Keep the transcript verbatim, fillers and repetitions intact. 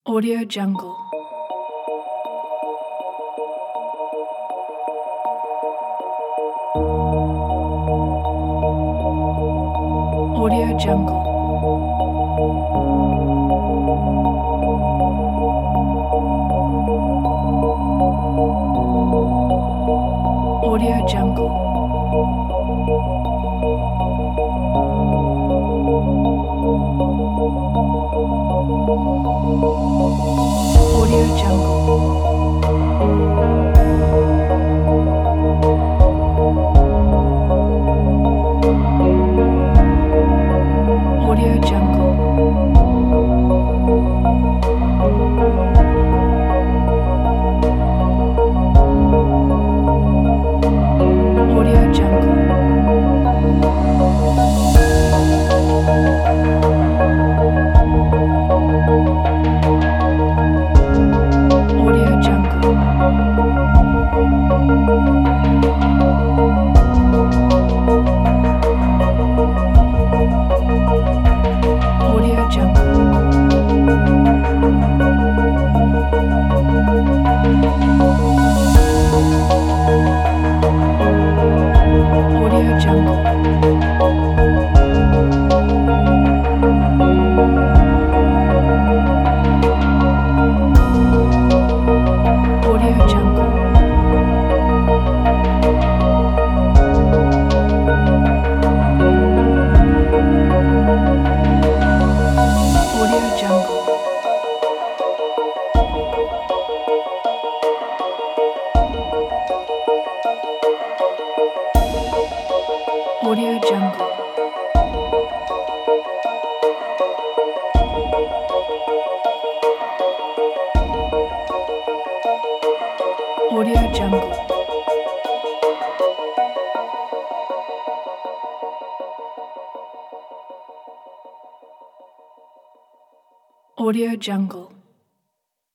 Audio Jungle. Audio Jungle. Audio Jungle. Audio Jungle. Audio Jungle. Audio Jungle. Audio Jungle. Audio Jungle. Audio Jungle. Audio Jungle. Audio Jungle. Audio Jungle. Audio Jungle. Audio Jungle.